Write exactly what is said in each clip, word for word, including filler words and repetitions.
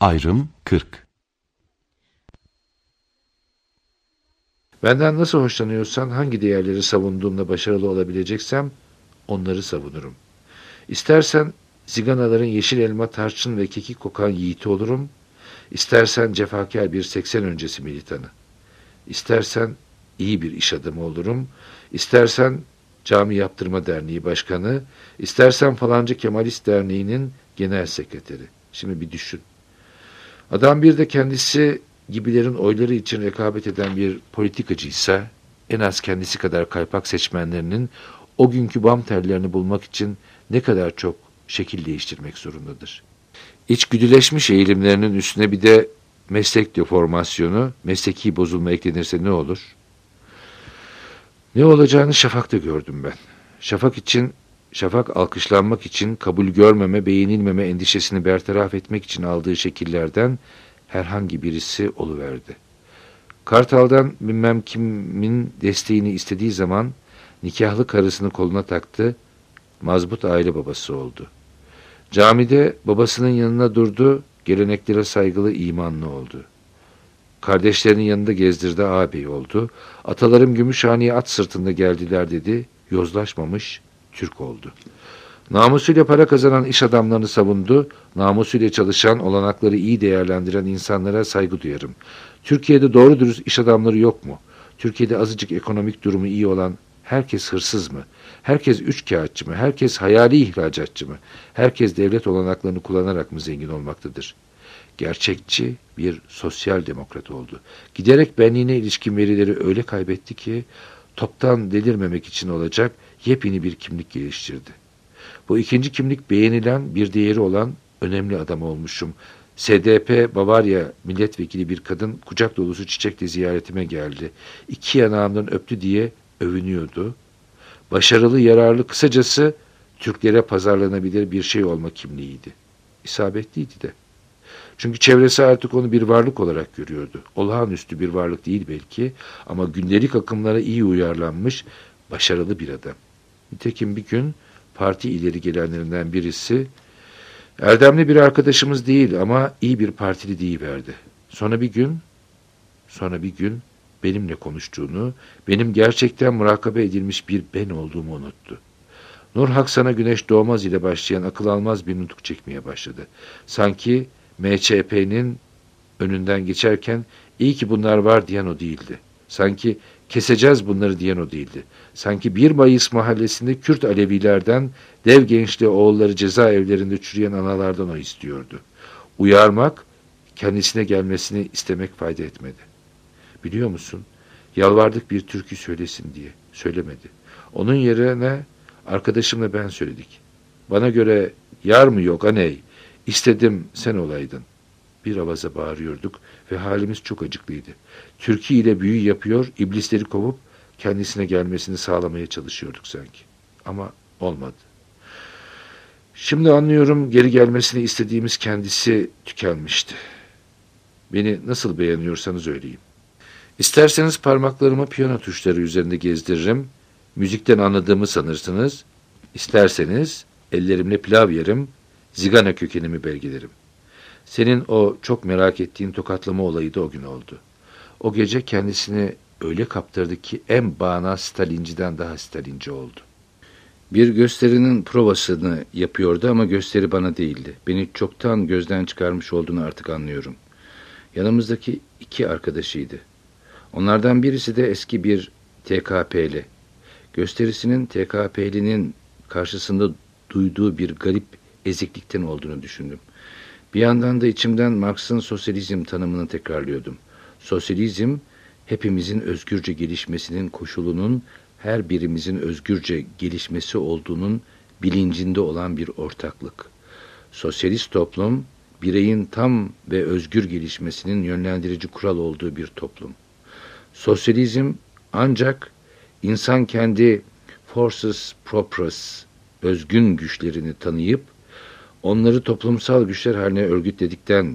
Ayrım kırk. Benden nasıl hoşlanıyorsan, hangi değerleri savunduğumda başarılı olabileceksem onları savunurum. İstersen ziganaların yeşil elma, tarçın ve kekik kokan yiğiti olurum. İstersen cefakar bir seksen öncesi militanı. İstersen iyi bir iş adamı olurum. İstersen Cami Yaptırma Derneği Başkanı. İstersen falanca Kemalist Derneği'nin genel sekreteri. Şimdi bir düşün. Adam bir de kendisi gibilerin oyları için rekabet eden bir politikacıysa, en az kendisi kadar kaypak seçmenlerinin o günkü bam tellerini bulmak için ne kadar çok şekil değiştirmek zorundadır. İçgüdüleşmiş eğilimlerinin üstüne bir de meslek deformasyonu, mesleki bozulma eklenirse ne olur? Ne olacağını Şafak'ta gördüm ben. Şafak için, Şafak alkışlanmak için, kabul görmeme, beğenilmeme endişesini bertaraf etmek için aldığı şekillerden herhangi birisi oluverdi. Kartal'dan bilmem kimin desteğini istediği zaman nikahlı karısını koluna taktı, mazbut aile babası oldu. Camide babasının yanına durdu, geleneklere saygılı, imanlı oldu. Kardeşlerinin yanında gezdirdi, ağabey oldu. Atalarım Gümüşhane'ye at sırtında geldiler dedi, yozlaşmamış, Türk oldu. Namusuyla para kazanan iş adamlarını savundu, namusuyla çalışan, olanakları iyi değerlendiren insanlara saygı duyarım. Türkiye'de doğru dürüst iş adamları yok mu? Türkiye'de azıcık ekonomik durumu iyi olan herkes hırsız mı? Herkes üçkağıtçı mı? Herkes hayali ihracatçı mı? Herkes devlet olanaklarını kullanarak mı zengin olmaktadır? Gerçekçi bir sosyal demokrat oldu. Giderek benliğine ilişkin verileri öyle kaybetti ki toptan delirmemek için olacak yepyeni bir kimlik geliştirdi. Bu ikinci kimlik beğenilen, bir değeri olan önemli adam olmuşum. S D P Bavarya milletvekili bir kadın kucak dolusu çiçekle ziyaretime geldi. İki yanağımdan öptü diye övünüyordu. Başarılı, yararlı, kısacası Türklere pazarlanabilir bir şey olma kimliğiydi. İsabetliydi de. Çünkü çevresi artık onu bir varlık olarak görüyordu. Olağanüstü bir varlık değil belki ama gündelik akımlara iyi uyarlanmış, başarılı bir adam. Nitekim bir gün parti ileri gelenlerinden birisi, erdemli bir arkadaşımız değil ama iyi bir partili deyiverdi. Sonra bir gün, sonra bir gün benimle konuştuğunu, benim gerçekten murakabe edilmiş bir ben olduğumu unuttu. Nur Haksan'a güneş doğmaz ile başlayan akıl almaz bir nutuk çekmeye başladı. Sanki M Ç P'nin önünden geçerken iyi ki bunlar var diyen o değildi. Sanki keseceğiz bunları diyen o değildi. Sanki bir Mayıs mahallesinde Kürt Alevilerden dev gençliği oğulları cezaevlerinde çürüyen analardan o istiyordu. Uyarmak, kendisine gelmesini istemek fayda etmedi. Biliyor musun? Yalvardık bir türkü söylesin diye. Söylemedi. Onun yerine arkadaşımla ben söyledik. Bana göre yar mı yok aney? İstedim sen olaydın. Bir avaza bağırıyorduk ve halimiz çok acıklıydı. Türkiye ile büyü yapıyor, iblisleri kovup kendisine gelmesini sağlamaya çalışıyorduk sanki. Ama olmadı. Şimdi anlıyorum, geri gelmesini istediğimiz kendisi tükenmişti. Beni nasıl beğeniyorsanız öyleyim. İsterseniz parmaklarımı piyano tuşları üzerinde gezdiririm, müzikten anladığımı sanırsınız. İsterseniz ellerimle pilav yerim, zigana kökenimi belgelerim. Senin o çok merak ettiğin tokatlama olayı da o gün oldu. O gece kendisini öyle kaptırdı ki en bağnaz Stalinciden daha Stalinci oldu. Bir gösterinin provasını yapıyordu ama gösteri bana değildi. Beni çoktan gözden çıkarmış olduğunu artık anlıyorum. Yanımızdaki iki arkadaşıydı. Onlardan birisi de eski bir T K P'li. Gösterisinin T K P'linin karşısında duyduğu bir garip eziklikten olduğunu düşündüm. Bir yandan da içimden Marx'ın sosyalizm tanımını tekrarlıyordum. Sosyalizm, hepimizin özgürce gelişmesinin koşulunun her birimizin özgürce gelişmesi olduğunun bilincinde olan bir ortaklık. Sosyalist toplum, bireyin tam ve özgür gelişmesinin yönlendirici kural olduğu bir toplum. Sosyalizm ancak insan kendi forces proprius, özgün güçlerini tanıyıp, onları toplumsal güçler haline örgütledikten,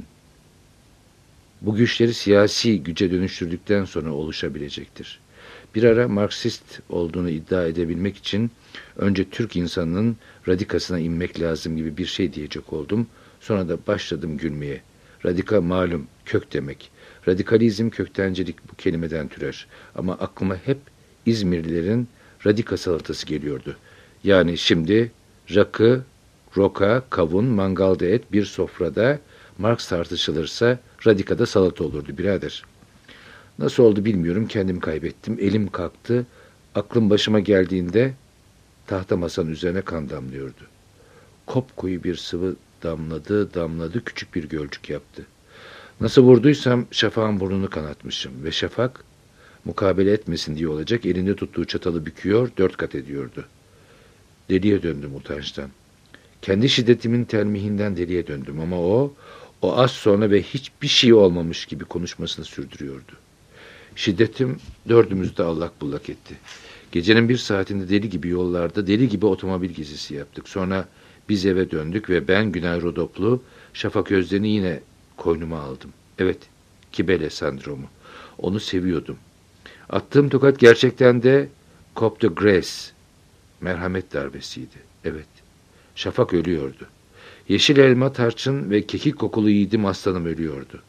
bu güçleri siyasi güce dönüştürdükten sonra oluşabilecektir. Bir ara Marksist olduğunu iddia edebilmek için önce Türk insanının radikasına inmek lazım gibi bir şey diyecek oldum. Sonra da başladım gülmeye. Radika malum kök demek. Radikalizm köktencilik bu kelimeden türer. Ama aklıma hep İzmirlilerin radika salatası geliyordu. Yani şimdi rakı, roka, kavun, mangalda et bir sofrada Marx tartışılırsa radikada salata olurdu birader. Nasıl oldu bilmiyorum, kendimi kaybettim. Elim kalktı. Aklım başıma geldiğinde tahta masanın üzerine kan damlıyordu. Kopkoyu bir sıvı damladı, damladı, küçük bir gölcük yaptı. Nasıl vurduysam Şafak'ın burnunu kanatmışım ve Şafak mukabele etmesin diye olacak elinde tuttuğu çatalı büküyor, dört kat ediyordu. Deliye döndüm utançtan. Kendi şiddetimin telmihinden deliye döndüm ama o, o az sonra ve hiçbir şey olmamış gibi konuşmasını sürdürüyordu. Şiddetim dördümüzü de allak bullak etti. Gecenin bir saatinde deli gibi yollarda, deli gibi otomobil gezisi yaptık. Sonra biz eve döndük ve ben Günay Rodoplu, Şafak Özden'i yine koynuma aldım. Evet, Kibele sendromu. Onu seviyordum. Attığım tokat gerçekten de Cop de Grace, merhamet darbesiydi. Evet, Şafak ölüyordu. Yeşil elma, tarçın ve kekik kokulu yiğidim aslanım ölüyordu.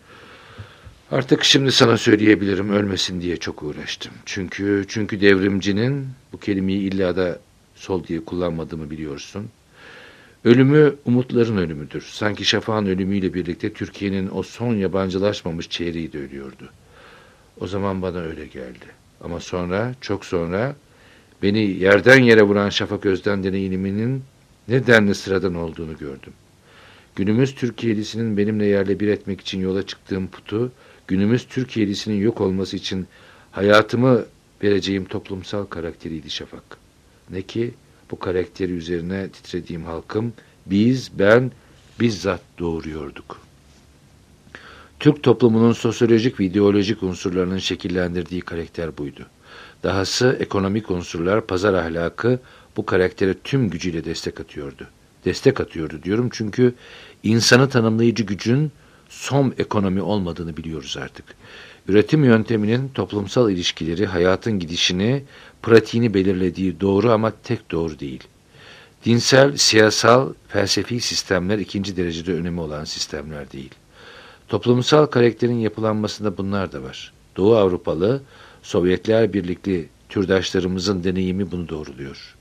Artık şimdi sana söyleyebilirim, ölmesin diye çok uğraştım. Çünkü çünkü devrimcinin, bu kelimeyi illa da sol diye kullanmadığımı biliyorsun. Ölümü umutların ölümüdür. Sanki Şafak'ın ölümüyle birlikte Türkiye'nin o son yabancılaşmamış çeyreği de ölüyordu. O zaman bana öyle geldi. Ama sonra, çok sonra beni yerden yere vuran Şafak Özden deneyiminin ne denli sıradan olduğunu gördüm. Günümüz Türkiyelisinin benimle yerle bir etmek için yola çıktığım putu, günümüz Türkiyelisinin yok olması için hayatımı vereceğim toplumsal karakteriydi Şafak. Ne ki bu karakteri üzerine titrediğim halkım, biz, ben bizzat doğuruyorduk. Türk toplumunun sosyolojik ve ideolojik unsurlarının şekillendirdiği karakter buydu. Dahası ekonomik unsurlar, pazar ahlakı bu karaktere tüm gücüyle destek atıyordu. Destek atıyordu diyorum çünkü insanı tanımlayıcı gücün som ekonomi olmadığını biliyoruz artık. Üretim yönteminin toplumsal ilişkileri, hayatın gidişini, pratiğini belirlediği doğru ama tek doğru değil. Dinsel, siyasal, felsefi sistemler ikinci derecede önemi olan sistemler değil. Toplumsal karakterin yapılanmasında bunlar da var. Doğu Avrupalı, Sovyetler Birlikli türdaşlarımızın deneyimi bunu doğruluyor.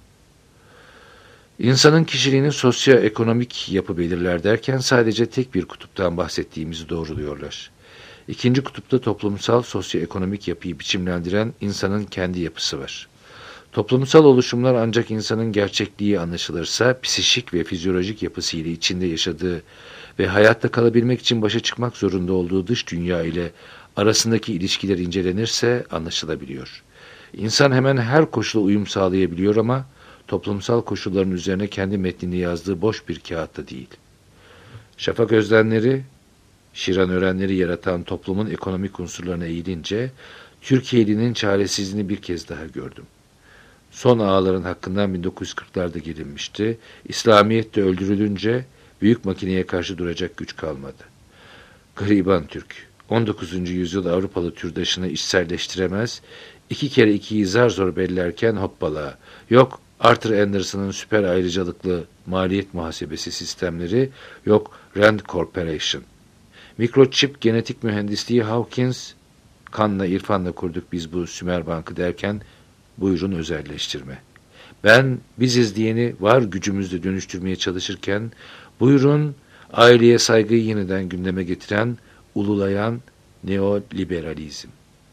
İnsanın kişiliğini sosyoekonomik yapı belirler derken sadece tek bir kutuptan bahsettiğimizi doğruluyorlar. İkinci kutupta toplumsal sosyoekonomik yapıyı biçimlendiren insanın kendi yapısı var. Toplumsal oluşumlar ancak insanın gerçekliği anlaşılırsa, psişik ve fizyolojik yapısıyla içinde yaşadığı ve hayatta kalabilmek için başa çıkmak zorunda olduğu dış dünya ile arasındaki ilişkiler incelenirse anlaşılabiliyor. İnsan hemen her koşula uyum sağlayabiliyor ama toplumsal koşulların üzerine kendi metnini yazdığı boş bir kağıtta değil. Şafak Özdenleri, Şiran Örenleri yaratan toplumun ekonomik unsurlarına eğilince, Türkiye'linin çaresizliğini bir kez daha gördüm. Son ağaların hakkından bin dokuz yüz kırklarda gelinmişti. İslamiyet de öldürülünce büyük makineye karşı duracak güç kalmadı. Gariban Türk, on dokuzuncu yüzyıl Avrupalı türdaşını içselleştiremez, iki kere ikiyi zar zor bellerken hoppala, yok Arthur Anderson'ın süper ayrıcalıklı maliyet muhasebesi sistemleri, yok Rand Corporation. Mikroçip genetik mühendisliği Hawkins, kanla irfanla kurduk biz bu Sümer Bank'ı derken, buyurun özelleştirme. Ben biziz diyeni var gücümüzle dönüştürmeye çalışırken, buyurun aileye saygıyı yeniden gündeme getiren, ululayan neoliberalizm.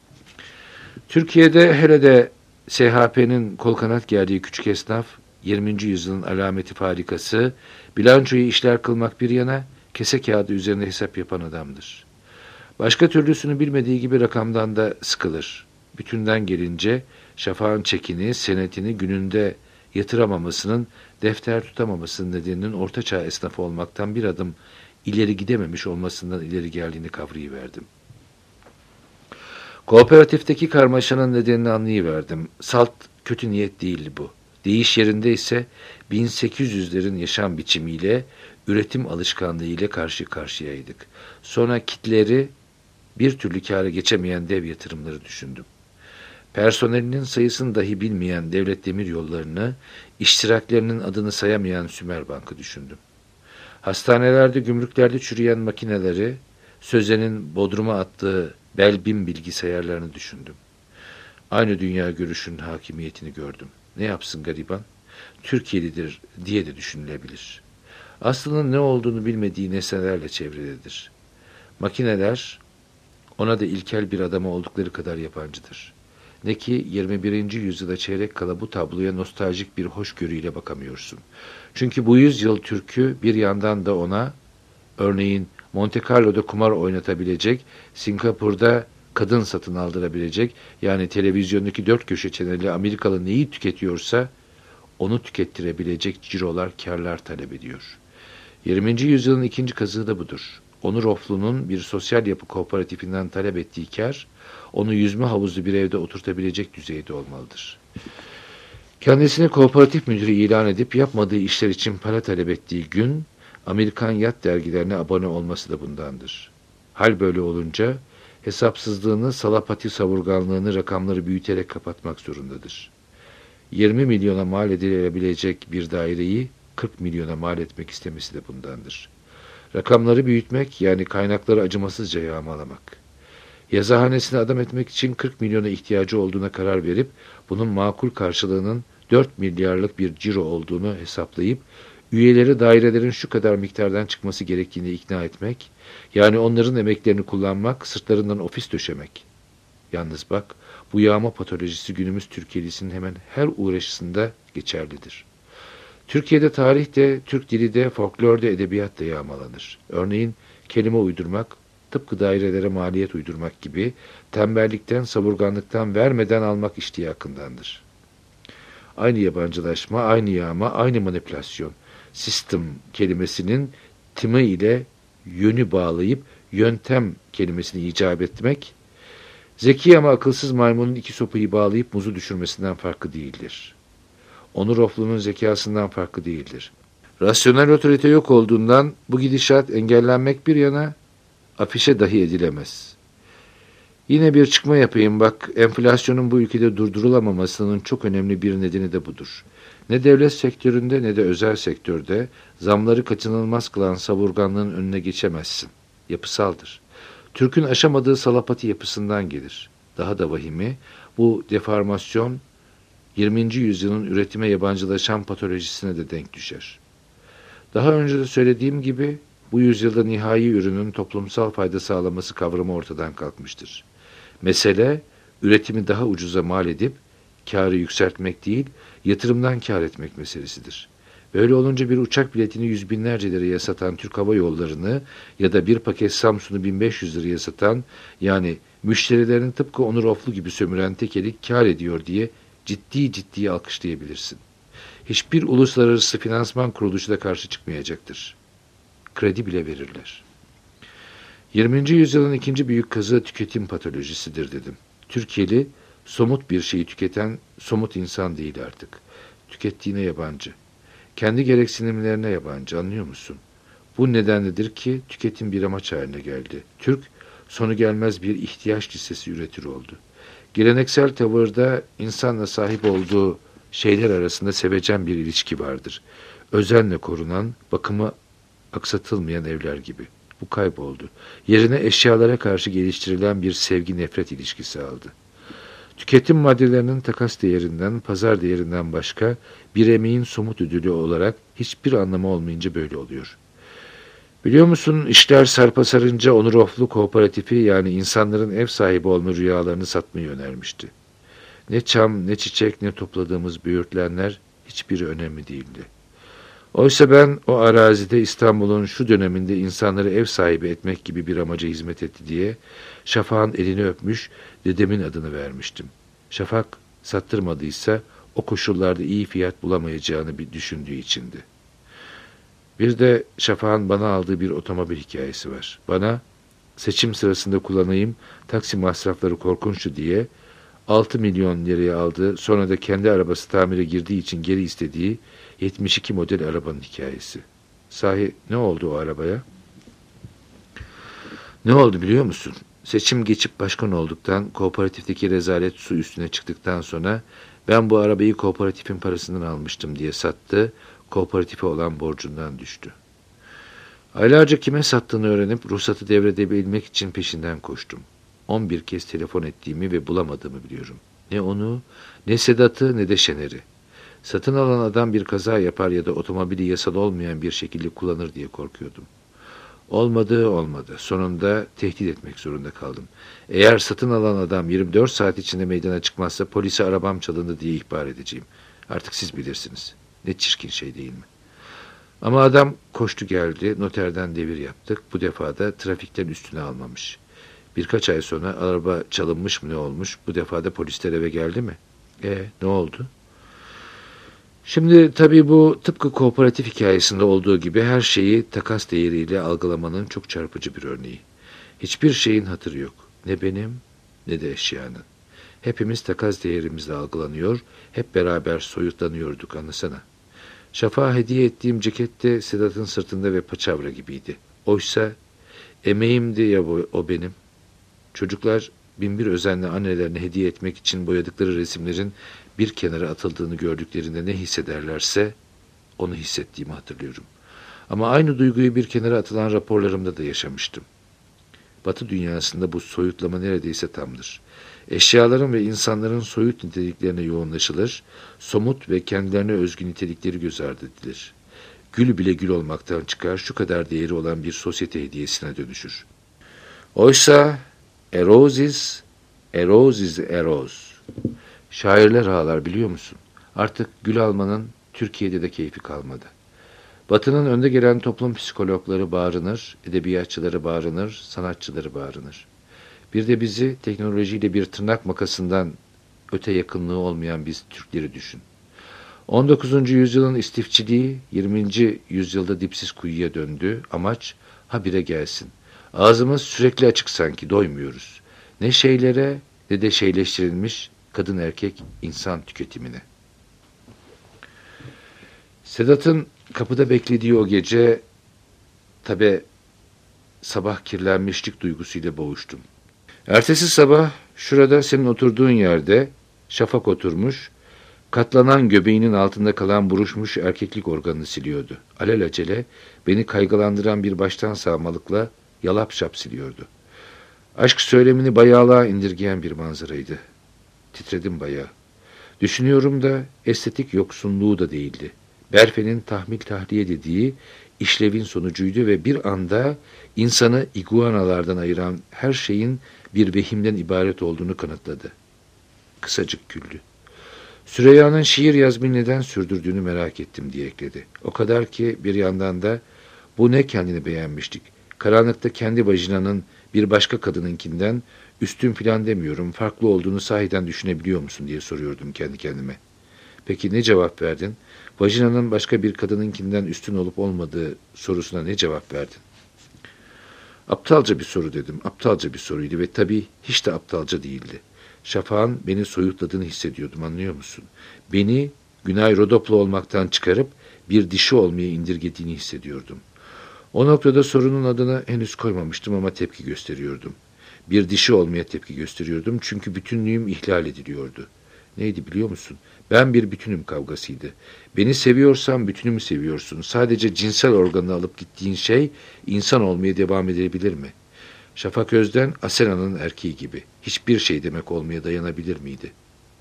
Türkiye'de hele de S H P'nin kol kanat gerdiği küçük esnaf, yirminci yüzyılın alameti farikası, bilançoyu işler kılmak bir yana, kese kağıdı üzerine hesap yapan adamdır. Başka türlüsünü bilmediği gibi rakamdan da sıkılır. Bütünden gelince Şafak'ın çekini, senetini gününde yatıramamasının, defter tutamamasının nedeninin ortaçağ esnafı olmaktan bir adım ileri gidememiş olmasından ileri geldiğini kavrayıverdim. Kooperatifteki karmaşanın nedenini anlayıverdim. Salt kötü niyet değildi bu. Deyiş yerinde ise bin sekiz yüzlerin yaşam biçimiyle, üretim alışkanlığıyla karşı karşıyaydık. Sonra kitleri bir türlü kâra geçemeyen dev yatırımları düşündüm. Personelinin sayısını dahi bilmeyen devlet demiryollarını, iştiraklerinin adını sayamayan Sümer Bank'ı düşündüm. Hastanelerde, gümrüklerde çürüyen makineleri, Sözen'in Bodrum'a attığı Belbin bilgisayarlarını düşündüm. Aynı dünya görüşünün hakimiyetini gördüm. Ne yapsın gariban? Türkiye'lidir diye de düşünülebilir. Aslında ne olduğunu bilmediği nesnelerle çevrededir. Makineler ona da ilkel bir adama oldukları kadar yabancıdır. Ne ki yirmi birinci yüzyıla çeyrek kala bu tabloya nostaljik bir hoşgörüyle bakamıyorsun. Çünkü bu yüzyıl Türk'ü bir yandan da ona, örneğin Monte Carlo'da kumar oynatabilecek, Singapur'da kadın satın aldırabilecek, yani televizyondaki dört köşe çeneli Amerikalı neyi tüketiyorsa onu tükettirebilecek cirolar, kârlar talep ediyor. yirminci yüzyılın ikinci kazığı da budur. Onur Oflu'nun bir sosyal yapı kooperatifinden talep ettiği kâr, onu yüzme havuzlu bir evde oturtabilecek düzeyde olmalıdır. Kendisini kooperatif müdürü ilan edip yapmadığı işler için para talep ettiği gün, Amerikan yat dergilerine abone olması da bundandır. Hal böyle olunca, hesapsızlığını, salapati savurganlığını rakamları büyüterek kapatmak zorundadır. yirmi milyona mal edilebilecek bir daireyi kırk milyona mal etmek istemesi de bundandır. Rakamları büyütmek, yani kaynakları acımasızca yağmalamak. Yazıhanesine adam etmek için kırk milyona ihtiyacı olduğuna karar verip, bunun makul karşılığının dört milyarlık bir ciro olduğunu hesaplayıp, üyeleri dairelerin şu kadar miktardan çıkması gerektiğini ikna etmek, yani onların emeklerini kullanmak, sırtlarından ofis döşemek. Yalnız bak, bu yağma patolojisi günümüz Türkiyelisinin hemen her uğraşısında geçerlidir. Türkiye'de tarihte, Türk dili de, folklorda, edebiyat da yağmalanır. Örneğin kelime uydurmak, tıpkı dairelere maliyet uydurmak gibi tembellikten, savurganlıktan, vermeden almak iştiyakındandır. Aynı yabancılaşma, aynı yağma, aynı manipülasyon. System kelimesinin timi ile yönü bağlayıp yöntem kelimesini icap etmek, zeki ama akılsız maymunun iki sopayı bağlayıp muzu düşürmesinden farklı değildir. Onur Oflu'nun zekasından farklı değildir. Rasyonel otorite yok olduğundan bu gidişat engellenmek bir yana afişe dahi edilemez. Yine bir çıkma yapayım bak, enflasyonun bu ülkede durdurulamamasının çok önemli bir nedeni de budur. Ne devlet sektöründe ne de özel sektörde zamları kaçınılmaz kılan savurganlığın önüne geçemezsin. Yapısaldır. Türk'ün aşamadığı salapati yapısından gelir. Daha da vahimi, bu deformasyon yirminci yüzyılın üretime yabancılaşan patolojisine de denk düşer. Daha önce de söylediğim gibi bu yüzyılda nihai ürünün toplumsal fayda sağlaması kavramı ortadan kalkmıştır. Mesele, üretimi daha ucuza mal edip kârı yükseltmek değil, yatırımdan kâr etmek meselesidir. Böyle olunca bir uçak biletini yüz binlerce liraya satan Türk Hava Yolları'nı ya da bir paket Samsun'u bin beş yüz liraya satan, yani müşterilerini tıpkı Onur Oflu gibi sömüren tekelik kâr ediyor diye ciddi ciddi alkışlayabilirsin. Hiçbir uluslararası finansman kuruluşu da karşı çıkmayacaktır. Kredi bile verirler. yirminci yüzyılın ikinci büyük kazığı tüketim patolojisidir dedim. Türkiye'li, somut bir şeyi tüketen somut insan değil artık. Tükettiğine yabancı. Kendi gereksinimlerine yabancı, anlıyor musun? Bu nedenledir ki tüketim bir amaç haline geldi. Türk, sonu gelmez bir ihtiyaç listesi üretir oldu. Geleneksel tavırda insanla sahip olduğu şeyler arasında sevecen bir ilişki vardır. Özenle korunan, bakımı aksatılmayan evler gibi. Bu kayboldu. Yerine eşyalara karşı geliştirilen bir sevgi-nefret ilişkisi aldı. Tüketim maddelerinin takas değerinden, pazar değerinden başka bir emeğin somut ödülü olarak hiçbir anlamı olmayınca böyle oluyor. Biliyor musun, işler sarpa sarınca Onur Oflu Kooperatifi, yani insanların ev sahibi olma rüyalarını satmayı önermişti. Ne çam, ne çiçek, ne topladığımız böğürtlenler hiçbiri önemli değildi. Oysa ben o arazide İstanbul'un şu döneminde insanları ev sahibi etmek gibi bir amaca hizmet etti diye Şafak'ın elini öpmüş, dedemin adını vermiştim. Şafak sattırmadıysa o koşullarda iyi fiyat bulamayacağını bir düşündüğü içindi. Bir de Şafak'ın bana aldığı bir otomobil hikayesi var. Bana seçim sırasında kullanayım, taksi masrafları korkunçtu diye altı milyon liraya aldığı, sonra da kendi arabası tamire girdiği için geri istediği yetmiş iki model arabanın hikayesi. Sahi ne oldu o arabaya? Ne oldu biliyor musun? Seçim geçip başkan olduktan, kooperatifteki rezalet su üstüne çıktıktan sonra ben bu arabayı kooperatifin parasından almıştım diye sattı, kooperatife olan borcundan düştü. Aylarca kime sattığını öğrenip ruhsatı devredebilmek için peşinden koştum. On bir kez telefon ettiğimi ve bulamadığımı biliyorum. Ne onu, ne Sedat'ı, ne de Şener'i. Satın alan adam bir kaza yapar ya da otomobili yasal olmayan bir şekilde kullanır diye korkuyordum. Olmadı, olmadı. Sonunda tehdit etmek zorunda kaldım. Eğer satın alan adam yirmi dört saat içinde meydana çıkmazsa polise arabam çalındı diye ihbar edeceğim. Artık siz bilirsiniz. Ne çirkin şey değil mi? Ama adam koştu geldi, noterden devir yaptık. Bu defa da trafikten üstüne almamış. Birkaç ay sonra araba çalınmış mı ne olmuş? Bu defa da polisler eve geldi mi? E ne oldu? Şimdi tabii bu tıpkı kooperatif hikayesinde olduğu gibi her şeyi takas değeriyle algılamanın çok çarpıcı bir örneği. Hiçbir şeyin hatırı yok. Ne benim ne de eşyanın. Hepimiz takas değerimizle algılanıyor, hep beraber soyutlanıyorduk anlasana. Şafak'a hediye ettiğim ceket de Sedat'ın sırtında ve paçavra gibiydi. Oysa emeğimdi ya o benim. Çocuklar binbir özenle annelerine hediye etmek için boyadıkları resimlerin bir kenara atıldığını gördüklerinde ne hissederlerse onu hissettiğimi hatırlıyorum. Ama aynı duyguyu bir kenara atılan raporlarımda da yaşamıştım. Batı dünyasında bu soyutlama neredeyse tamdır. Eşyaların ve insanların soyut niteliklerine yoğunlaşılır, somut ve kendilerine özgü nitelikleri göz ardı edilir. Gül bile gül olmaktan çıkar, şu kadar değeri olan bir sosyete hediyesine dönüşür. Oysa erosis, erosis eros. Şairler ağlar biliyor musun? Artık gül almanın Türkiye'de de keyfi kalmadı. Batı'nın önde gelen toplum psikologları bağırınır, edebiyatçıları bağırınır, sanatçıları bağırınır. Bir de bizi teknolojiyle bir tırnak makasından öte yakınlığı olmayan biz Türkleri düşün. on dokuzuncu yüzyılın istifçiliği yirminci yüzyılda dipsiz kuyuya döndü. Amaç habire gelsin. Ağzımız sürekli açık sanki doymuyoruz. Ne şeylere ne de şeyleştirilmiş kadın erkek insan tüketimine. Sedat'ın kapıda beklediği o gece tabi sabah kirlenmişlik duygusuyla boğuştum. Ertesi sabah şurada senin oturduğun yerde Şafak oturmuş, katlanan göbeğinin altında kalan buruşmuş erkeklik organını siliyordu. Alelacele beni kaygılandıran bir baştan sağmalıkla yalap şap siliyordu. Aşk söylemini bayağılığa indirgeyen bir manzaraydı. Titredim bayağı. Düşünüyorum da estetik yoksunluğu da değildi. Berfe'nin tahmil tahliye dediği işlevin sonucuydu ve bir anda insanı iguanalardan ayıran her şeyin bir vehimden ibaret olduğunu kanıtladı. Kısacık güldü. Süreyya'nın şiir yazmayı neden sürdürdüğünü merak ettim diye ekledi. O kadar ki bir yandan da bu ne kendini beğenmiştik. Karanlıkta kendi vajinanın bir başka kadınınkinden üstün filan demiyorum, farklı olduğunu sahiden düşünebiliyor musun diye soruyordum kendi kendime. Peki ne cevap verdin? Vajinanın başka bir kadınınkinden üstün olup olmadığı sorusuna ne cevap verdin? Aptalca bir soru dedim. Aptalca bir soruydu ve tabii hiç de aptalca değildi. Şafak'ın beni soyutladığını hissediyordum, anlıyor musun? Beni Günay Rodoplu olmaktan çıkarıp bir dişi olmaya indirgediğini hissediyordum. O noktada sorunun adını henüz koymamıştım ama tepki gösteriyordum. Bir dişi olmaya tepki gösteriyordum çünkü bütünlüğüm ihlal ediliyordu. Neydi biliyor musun? Ben bir bütünüm kavgasıydı. Beni seviyorsan bütünümü seviyorsun. Sadece cinsel organını alıp gittiğin şey insan olmaya devam edebilir mi? Şafak Özden Asena'nın erkeği gibi. Hiçbir şey demek olmaya dayanabilir miydi?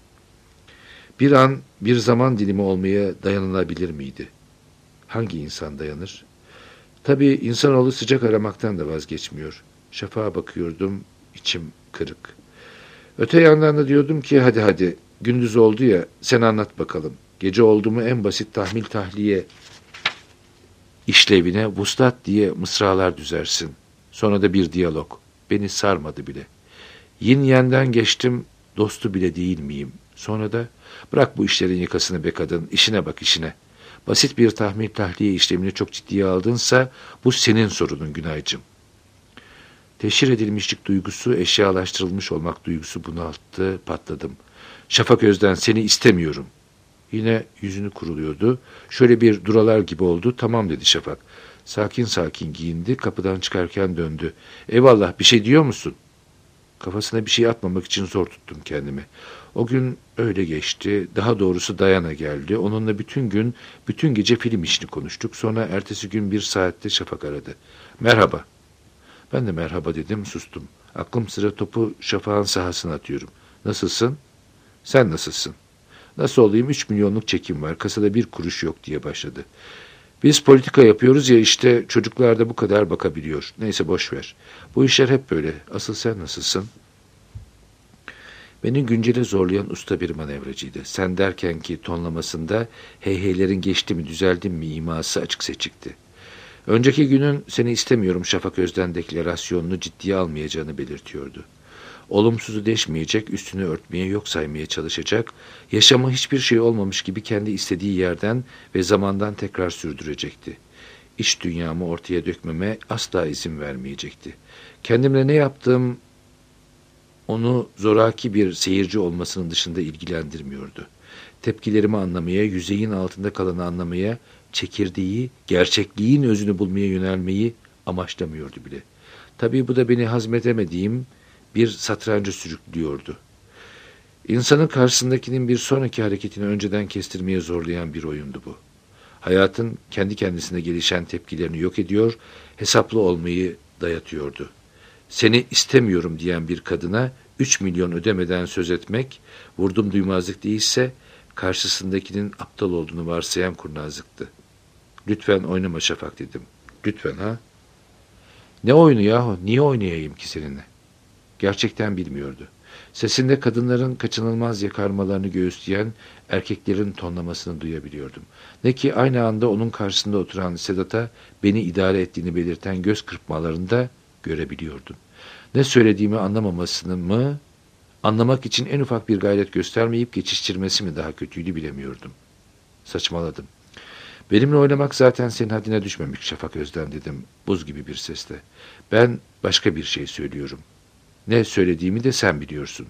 Bir an, bir zaman dilimi olmaya dayanılabilir miydi? Hangi insan dayanır? Tabii insanoğlu sıcak aramaktan da vazgeçmiyor. Şafağa bakıyordum, içim kırık. Öte yandan da diyordum ki hadi hadi, gündüz oldu ya, sen anlat bakalım. Gece oldu mu en basit tahmil tahliye işlevine vuslat diye mısralar düzersin. Sonra da bir diyalog. Beni sarmadı bile. Yin yenden geçtim, dostu bile değil miyim? Sonra da bırak bu işlerin yakasını be kadın, işine bak işine. Basit bir tahmil tahliye işlemini çok ciddiye aldınsa bu senin sorunun Günaycığım. Teşhir edilmişlik duygusu, eşyalaştırılmış olmak duygusu bunalttı, patladım. Şafak Özden seni istemiyorum. Yine yüzünü kuruluyordu. Şöyle bir duralar gibi oldu. Tamam dedi Şafak. Sakin sakin giyindi. Kapıdan çıkarken döndü. Eyvallah bir şey diyor musun? Kafasına bir şey atmamak için zor tuttum kendimi. O gün öyle geçti. Daha doğrusu Dayana geldi. Onunla bütün gün, bütün gece film işini konuştuk. Sonra ertesi gün bir saatte Şafak aradı. Merhaba. Ben de merhaba dedim, sustum. Aklım sıra topu Şafak'ın sahasına atıyorum. Nasılsın? Sen nasılsın? Nasıl olayım? Üç milyonluk çekim var. Kasada bir kuruş yok diye başladı. Biz politika yapıyoruz ya, işte çocuklar da bu kadar bakabiliyor. Neyse boş ver. Bu işler hep böyle. Asıl sen nasılsın? Beni güncele zorlayan usta bir manevracıydı. Sen derken ki tonlamasında heyheylerin geçti mi düzeldi mi iması açık seçikti. Önceki günün seni istemiyorum Şafak Özden deklarasyonunu ciddiye almayacağını belirtiyordu. Olumsuzu deşmeyecek, üstünü örtmeye yok saymaya çalışacak, yaşamı hiçbir şey olmamış gibi kendi istediği yerden ve zamandan tekrar sürdürecekti. İç dünyamı ortaya dökmeme asla izin vermeyecekti. Kendimle ne yaptığım onu zoraki bir seyirci olmasının dışında ilgilendirmiyordu. Tepkilerimi anlamaya, yüzeyin altında kalanı anlamaya, çekirdeği, gerçekliğin özünü bulmaya yönelmeyi amaçlamıyordu bile. Tabii bu da beni hazmedemediğim bir satranca sürüklüyordu. İnsanın karşısındakinin bir sonraki hareketini önceden kestirmeye zorlayan bir oyundu bu. Hayatın kendi kendisine gelişen tepkilerini yok ediyor, hesaplı olmayı dayatıyordu. Seni istemiyorum diyen bir kadına üç milyon ödemeden söz etmek, vurdum duymazlık değilse karşısındakinin aptal olduğunu varsayan kurnazlıktı. Lütfen oynama Şafak dedim. Lütfen ha? Ne oyunu yahu? Niye oynayayım ki seninle? Gerçekten bilmiyordu. Sesinde kadınların kaçınılmaz yakarmalarını göğüsleyen erkeklerin tonlamasını duyabiliyordum. Ne ki aynı anda onun karşısında oturan Sedat'a beni idare ettiğini belirten göz kırpmalarını da görebiliyordum. Ne söylediğimi anlamamasını mı, anlamak için en ufak bir gayret göstermeyip geçiştirmesi mi daha kötüydü bilemiyordum. Saçmaladım. Benimle oynamak zaten senin haddine düşmemiş Şafak Özden dedim buz gibi bir sesle. Ben başka bir şey söylüyorum. Ne söylediğimi de sen biliyorsun.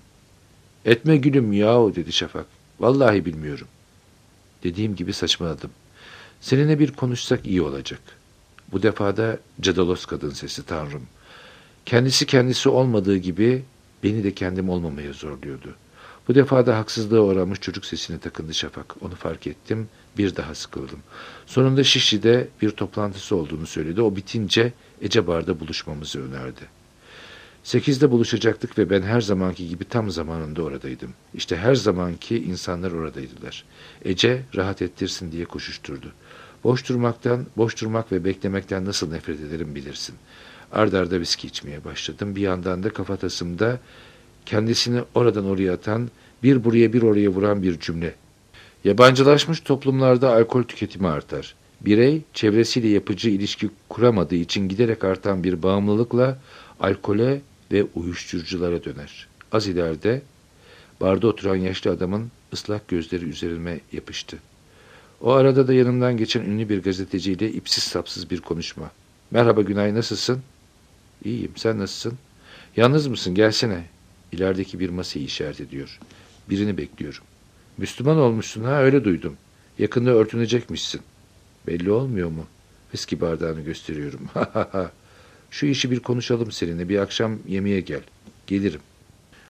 Etme gülüm yahu dedi Şafak. Vallahi bilmiyorum. Dediğim gibi saçmaladım. Seninle bir konuşsak iyi olacak. Bu defada Cadalos kadın sesi tanrım. Kendisi kendisi olmadığı gibi beni de kendim olmamaya zorluyordu. Bu defada haksızlığa uğramış çocuk sesine takındı Şafak. Onu fark ettim. Bir daha sıkıldım. Sonunda Şişli'de bir toplantısı olduğunu söyledi. O bitince Ecebar'da buluşmamızı önerdi. Sekizde buluşacaktık ve ben her zamanki gibi tam zamanında oradaydım. İşte her zamanki insanlar oradaydılar. Ece rahat ettirsin diye koşuşturdu. Boş durmaktan, boş durmak ve beklemekten nasıl nefret ederim bilirsin. Ard arda viski içmeye başladım. Bir yandan da kafatasımda kendisini oradan oraya atan, bir buraya bir oraya vuran bir cümle. Yabancılaşmış toplumlarda alkol tüketimi artar. Birey, çevresiyle yapıcı ilişki kuramadığı için giderek artan bir bağımlılıkla alkole ve uyuşturuculara döner. Az ileride barda oturan yaşlı adamın ıslak gözleri üzerime yapıştı. O arada da yanımdan geçen ünlü bir gazeteciyle ipsiz sapsız bir konuşma. Merhaba Günay, nasılsın? İyiyim, sen nasılsın? Yalnız mısın? Gelsene. İlerideki bir masayı işaret ediyor. Birini bekliyorum. Müslüman olmuşsun ha, öyle duydum. Yakında örtünecekmişsin. Belli olmuyor mu? Viski bardağını gösteriyorum. Ha ha ha. Şu işi bir konuşalım seninle. Bir akşam yemeğe gel. Gelirim.